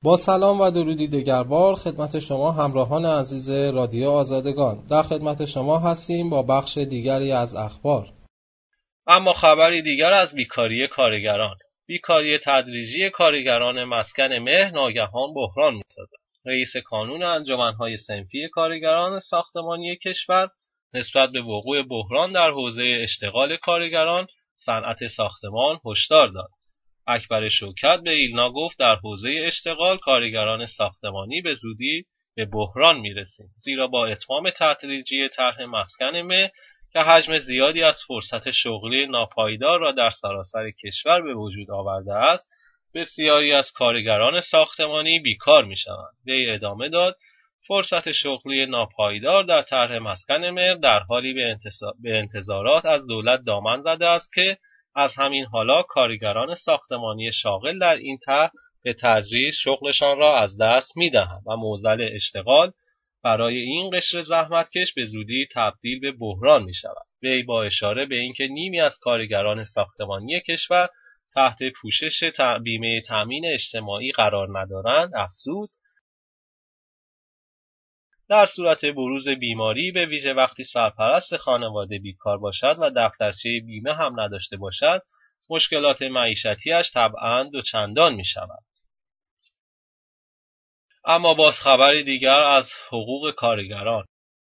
با سلام و درودی دگربار خدمت شما همراهان عزیز رادیو آزادگان. در خدمت شما هستیم با بخش دیگری از اخبار. اما خبری دیگر از بیکاری کارگران. بیکاری تدریجی کارگران مسکن مه ناگهان بحران می‌سازد. رئیس کانون انجمن‌های صنفی کارگران ساختمانی کشور نسبت به وقوع بحران در حوزه اشتغال کارگران صنعت ساختمان هشدار داد. اکبر شوکت به ایلنا گفت در حوزه اشتغال کارگران ساختمانی به زودی به بحران میرسیم، زیرا با اتمام تدریجی طرح مسکن مه که حجم زیادی از فرصت شغلی ناپایدار را در سراسر کشور به وجود آورده است، بسیاری از کارگران ساختمانی بیکار میشوند. وی ادامه داد فرصت شغلی ناپایدار در طرح مسکن مه در حالی به انتظارات از دولت دامن زده است که از همین حالا کارگران ساختمانی شاغل در این طرح به تدریج شغلشان را از دست می‌دهند و معضل اشتغال برای این قشر زحمتکش به زودی تبدیل به بحران می‌شود. وی با اشاره به اینکه نیمی از کارگران ساختمانی کشور تحت پوشش بیمه تامین اجتماعی قرار ندارند افزود در صورت بروز بیماری به ویژه وقتی سرپرست خانواده بیکار باشد و دفترچه بیمه هم نداشته باشد، مشکلات معیشتیش طبعاً دوچندان می شود. اما باز خبری دیگر از حقوق کارگران.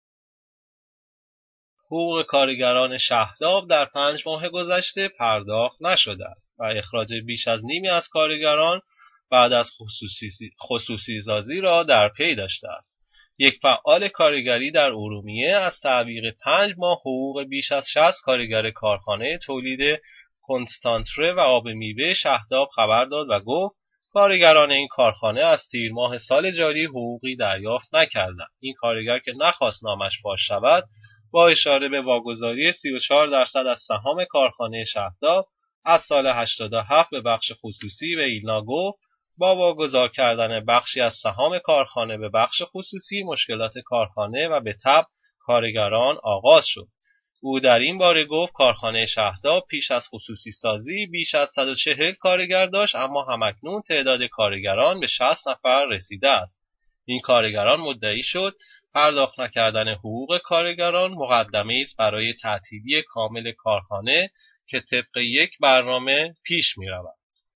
حقوق کارگران شهداب در 5 ماه گذشته پرداخت نشده است و اخراج بیش از نیمی از کارگران بعد از خصوصی سازی را در پی داشته است. یک فعال کارگری در ارومیه از تعویق 5 ماه حقوق بیش از 60 کارگر کارخانه تولید کنستانتره و آب میوه شهداب خبر داد و گفت کارگران این کارخانه از تیر ماه سال جاری حقوقی دریافت نکردند. این کارگر که نخواست نامش فاش شود با اشاره به واگذاری 34% از سهام کارخانه شهداب از سال 87 به بخش خصوصی به ایلنا گفت با واگذار کردن بخشی از سهام کارخانه به بخش خصوصی مشکلات کارخانه و به تبع کارگران آغاز شد. او در این باره گفت کارخانه شهداب پیش از خصوصی سازی بیش از 140 کارگر داشت، اما همکنون تعداد کارگران به 60 نفر رسیده است. این کارگران مدعی شد پرداخت نکردن حقوق کارگران مقدمه است برای تعطیلی کامل کارخانه که طبق یک برنامه پیش می‌رود.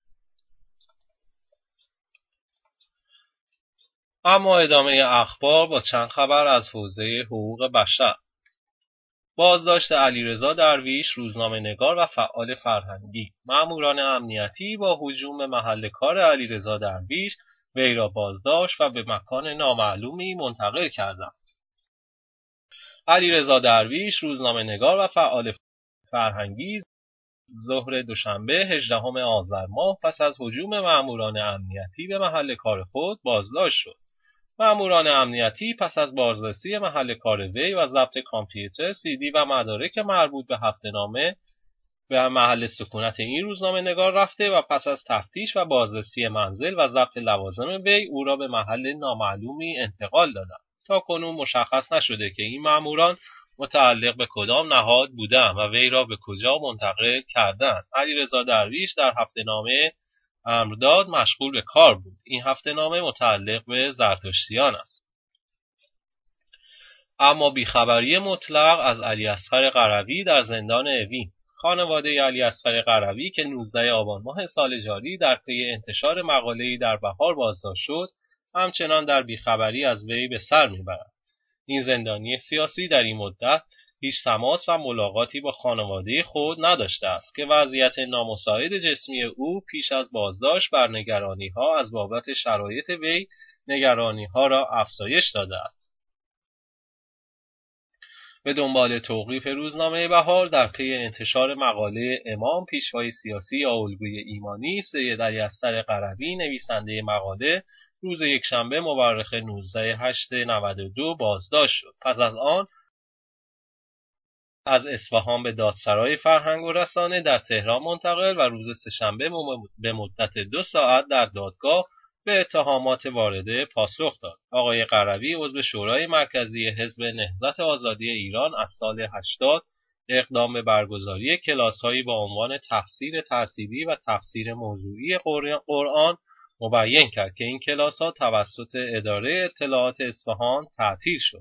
اما ادامه اخبار با چند خبر از حوزه حقوق بشر. بازداشت علیرضا درویش، روزنامه‌نگار و فعال فرهنگی. ماموران امنیتی با هجوم به محل کار علیرضا درویش وی را بازداشت و به مکان نامعلومی منتقل کردند. علیرضا درویش، روزنامه‌نگار و فعال فرهنگی، ظهر دوشنبه 18 آذر ماه پس از هجوم ماموران امنیتی به محل کار خود بازداشت شد. ماموران امنیتی پس از بازرسی محل کار وی و ضبط کامپیوتر، CD و مدارک مربوط به هفته‌نامه به محل سکونت این روزنامه‌نگار رفته و پس از تفتیش و بازرسی منزل و ضبط لوازم وی او را به محل نامعلومی انتقال دادند. تاکنون مشخص نشده که این ماموران متعلق به کدام نهاد بودند و وی را به کجا منتقل کردند. علیرضا درویش در هفته‌نامه امرداد مشغول به کار بود. این هفته‌نامه متعلق به زرتشتیان است. اما بیخبری مطلق از علیاصغر قروی در زندان اوین. خانواده علیاصغر قروی که 19 آبان ماه سال جاری در پی انتشار مقاله‌ای در بهار بازداشت شد، همچنان در بیخبری از وی به سر می‌برند. این زندانی سیاسی در این مدت هیچ تماس و ملاقاتی با خانواده خود نداشته است که وضعیت نامساعد جسمی او پیش از بازداشت بر نگرانی‌ها از بابت شرایط وی نگرانی‌ها را افزایش داده است. به دنبال توقیف روزنامه بهار در پی انتشار مقاله امام پیشوای سیاسی یا الگوی ایمانی، سید علیاصغر قروی نویسنده مقاله روز یکشنبه مورخ 19/8/92 بازداشت شد. پس از آن از اصفهان به دادسرای فرهنگ و رسانه در تهران منتقل و روز سه‌شنبه به مدت 2 ساعت در دادگاه به اتهامات وارده پاسخ داد. آقای قروی عضو شورای مرکزی حزب نهضت آزادی ایران از سال 80 اقدام به برگزاری کلاس‌هایی با عنوان تفسیر ترتیبی و تفسیر موضوعی قرآن مبین کرد که این کلاس‌ها توسط اداره اطلاعات اصفهان تعطیل شد.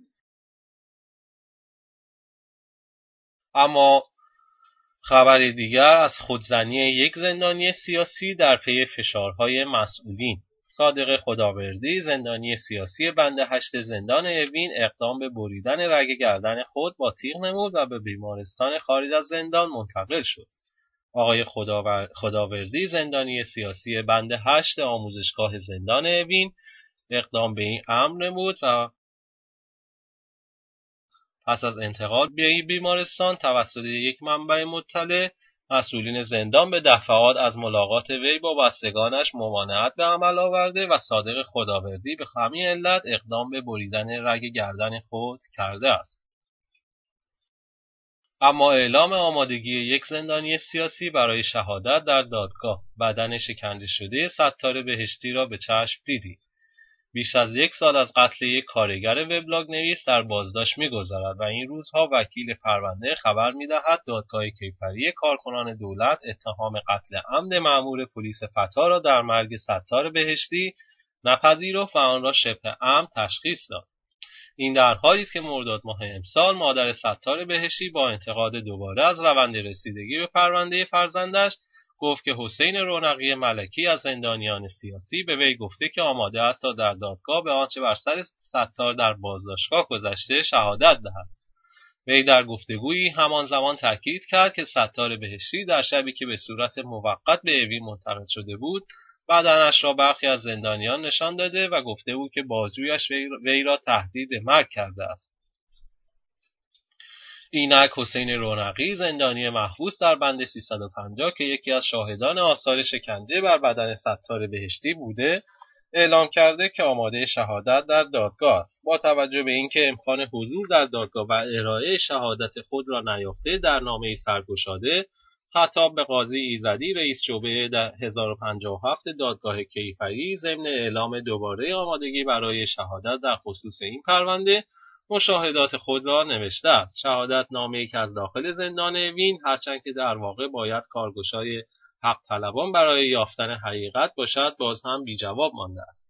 اما خبر دیگر از خودزنی یک زندانی سیاسی در پی فشارهای مسئولین. صادق خداوردی، زندانی سیاسی بند 8 زندان اوین، اقدام به بریدن رگ گردن خود با تیغ نمود و به بیمارستان خارج از زندان منتقل شد. آقای خداوردی، زندانی سیاسی بند 8 آموزشگاه زندان اوین، اقدام به این امر نمود و پس از انتقال به این بیمارستان توسط یک منبع مطلع، مسئولین زندان به دفعات از ملاقات وی با بستگانش ممانعت به عمل آورده و صادق خداوردی به همین علت اقدام به بریدن رگ گردن خود کرده است. اما اعلام آمادگی یک زندانی سیاسی برای شهادت در دادگاه، بدن شکنجه شده ستار بهشتی را به چشم دیدیم. بیش از 1 سال از قتل یک کارگر وبلاگ نویس در بازداشت می‌گذرد و این روزها وکیل پرونده خبر می‌دهد دادگاه کیفری کارکنان دولت اتهام قتل عمد مأمور پلیس فتا را در مرگ ستار بهشتی نپذیرفت و آن را شبه عمد تشخیص داد. این در حالی است که مرداد ماه امسال مادر ستار بهشتی با انتقاد دوباره از روند رسیدگی به پرونده فرزندش گفت که حسین رونقی ملکی از زندانیان سیاسی به وی گفته که آماده است تا در دادگاه به آنچه بر سر ستار در بازداشتگاه گذشته شهادت دهد. وی در گفتگویی همان زمان تاکید کرد که ستار بهشتی در شبی که به صورت موقت به اوین منتقل شده بود، بدنش را برخی از زندانیان نشان داده و گفته بود که بازجویش وی را تهدید مرگ کرده است. اینک حسین رونقی، زندانی محبوس در بند 350 که یکی از شاهدان آثار شکنجه بر بدن ستار بهشتی بوده، اعلام کرده که آماده شهادت در دادگاه است. با توجه به اینکه امکان حضور در دادگاه و ارائه شهادت خود را نیافته، در نامه‌ای سرگشاده خطاب به قاضی ایزدی، رئیس شعبه 1057 دادگاه کیفری، ضمن اعلام دوباره آمادگی برای شهادت در خصوص این پرونده، مشاهدات خود را نوشته است. شهادت نامه‌ای که از داخل زندان اوین، هرچند که در واقع باید کارگشای حق طلبان برای یافتن حقیقت باشد، باز هم بی جواب مانده است.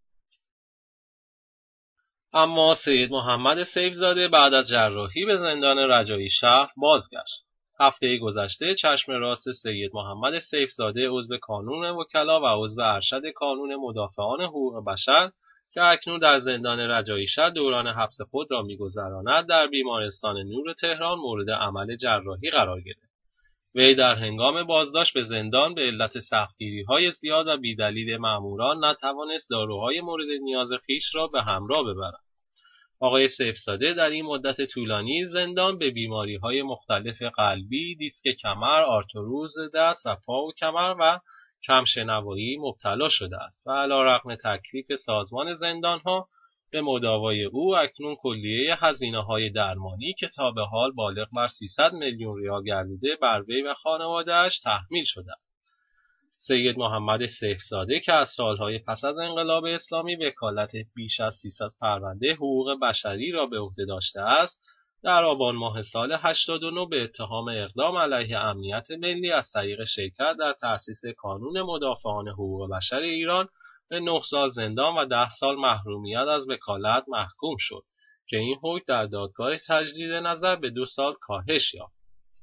اما سید محمد سیفزاده بعد از جراحی به زندان رجایی شهر بازگشت. هفته گذشته چشم راست سید محمد سیفزاده، عضو کانون وکلا و عضو ارشد کانون مدافعان حقوق بشر که اکنون در زندان رجایی شهر دوران حبس خود را می‌گذراند، در بیمارستان نور تهران مورد عمل جراحی قرار گرفت. وی در هنگام بازداشت به زندان به علت سختگیری‌های زیاد و بی‌دلیل مأموران نتوانست داروهای مورد نیاز خویش را به همراه ببرد. آقای سیفزاده در این مدت طولانی زندان به بیماری‌های مختلف قلبی، دیسک کمر، آرتروز دست و پا و کمر و کمشنوایی مبتلا شده است و علیرغم تکلیف سازمان زندان‌ها به مداوای او اکنون کلیه هزینه‌های درمانی که تا به حال بالغ بر 300 میلیون ریال گردیده بر وی و خانواده‌اش تحمیل شده است. سید محمد سیفزاده که از سالهای پس از انقلاب اسلامی وکالت بیش از 300 پرونده حقوق بشری را به عهده داشته است، در آبان ماه سال 89 به اتهام اقدام علیه امنیت ملی از طریق شرکت در تأسیس کانون مدافعان حقوق بشر ایران به 9 سال زندان و 10 سال محرومیت از وکالت محکوم شد که این حکم در دادگاه تجدید نظر به 2 سال کاهش یافت.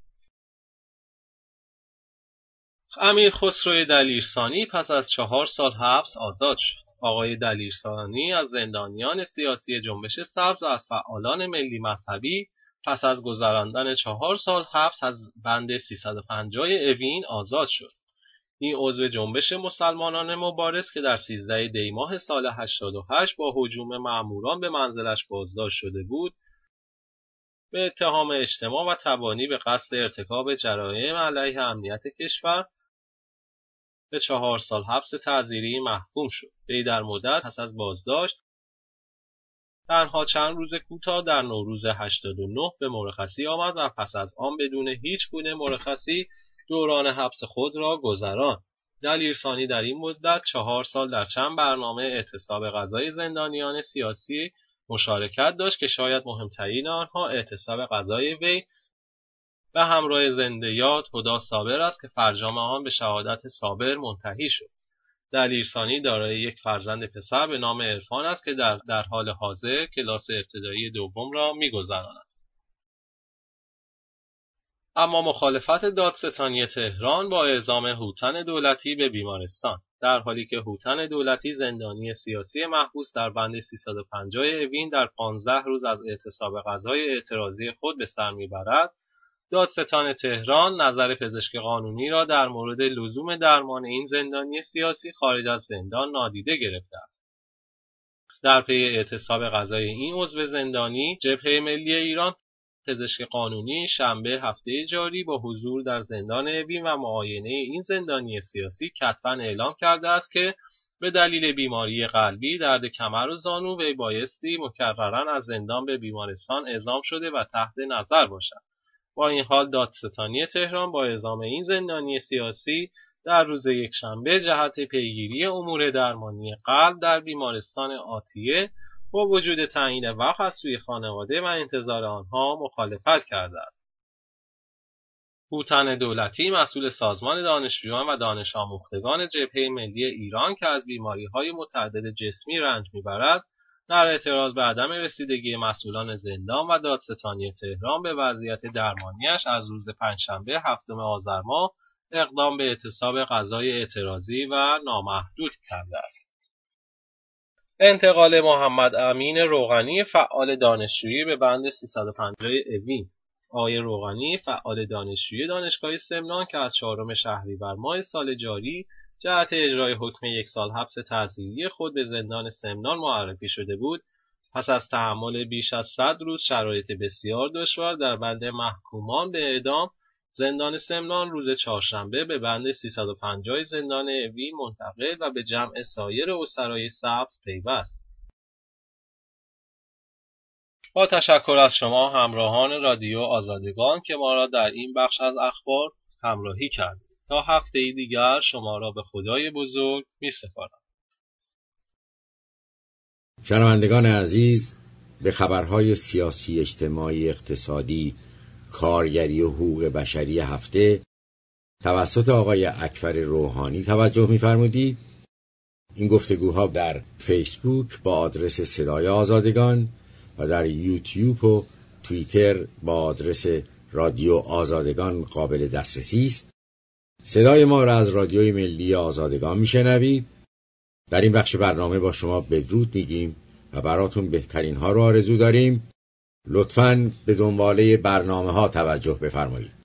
امیر خسرو دلیرسانی پس از 4 سال حبس آزاد شد. آقای دلیرسانی از زندانیان سیاسی جنبش سبز و از فعالان ملی مذهبی پس از گذراندن 4 سال حبس از بند 350 اوین آزاد شد. این عضو جنبش مسلمانان مبارز که در 13 دی ماه سال 88 با هجوم مأموران به منزلش بازداشت شده بود، به اتهام اجتماع و تبانی به قصد ارتکاب جرایم علیه امنیت کشور به 4 سال حبس تعزیری محکوم شد. وی در مدت پس از بازداشت تنها چند روز کوتاه در نوروز 89 به مرخصی آمد و پس از آن بدون هیچ گونه مرخصی دوران حبس خود را گذراند. دلیرسانی در این مدت 4 سال در چند برنامه اعتصاب غذای زندانیان سیاسی مشارکت داشت که شاید مهمترین آنها اعتصاب غذای وی به همراه زنده یاد هدی صابر است که فرجام آن به شهادت صابر منتهی شد. دلیرسانی دارای یک فرزند پسر به نام عرفان است که در حال حاضر کلاس ابتدایی دوم را می‌گذراند. اما مخالفت دادستانی تهران با اعزام هوتن دولتی به بیمارستان، در حالی که هوتن دولتی زندانی سیاسی محبوس در بند 350 اوین در 15 روز از اعتصاب غذای اعتراضی خود به سر میبرد، دادستان تهران نظر پزشک قانونی را در مورد لزوم درمان این زندانی سیاسی خارج از زندان نادیده گرفته است. در پی اعتصاب غذای این عضو زندانی، جبهه ملی ایران پزشک قانونی شنبه هفته جاری با حضور در زندان اوین و معاینه این زندانی سیاسی کتباً اعلام کرده است که به دلیل بیماری قلبی، درد کمر و زانو وی بایستی مکرراً از زندان به بیمارستان اعزام شده و تحت نظر باشد. با این حال دادستانی تهران با اعزام این زندانی سیاسی در روز یکشنبه جهت پیگیری امور درمانی قلب در بیمارستان آتیه با وجود تعیین وقت از سوی خانواده و انتظار آنها مخالفت کرده است. هوتن دولتی مسئول سازمان دانشجویان و دانش آموختگان جبهه ملی ایران که از بیماری‌های متعدد جسمی رنج می‌برد، در اعتراض به عدم رسیدگی مسئولان زندان و دادستانی تهران به وضعیت درمانیش از روز پنجشنبه هفتم آذر ماه اقدام به اعتصاب غذای اعتراضی و نامحدود کرده است. انتقال محمد امین روغنی فعال دانشجویی به بند 350 اوین. آقای روغنی فعال دانشجویی دانشگاه سمنان که از 4 شهریور ماه سال جاری جهت اجرای حکم 1 سال حبس تعزیری خود به زندان سمنان معرفی شده بود، پس از تحمل بیش از 100 روز شرایط بسیار دشوار در بند محکومان به اعدام، زندان سمنان روز چهارشنبه به بند 350 زندان اوین منتقل و به جمع سایر اسرای سبز پیوست. با تشکر از شما همراهان رادیو آزادگان که ما را در این بخش از اخبار همراهی کردید. تا هفته دیگر شما را به خدای بزرگ می‌سپارم. شنوندگان عزیز، به خبرهای سیاسی، اجتماعی، اقتصادی، کارگری و حقوق بشری هفته توسط آقای اکبر روحانی توجه می‌فرمودید. این گفتگوها در فیسبوک با آدرس صدای آزادگان و در یوتیوب و توییتر با آدرس رادیو آزادگان قابل دسترسی است. صدای ما را از رادیوی ملی آزادگان میشنوید. در این بخش برنامه با شما بدرود میگیم و براتون بهترین ها رو آرزو داریم. لطفاً به دنباله برنامه ها توجه بفرمایید.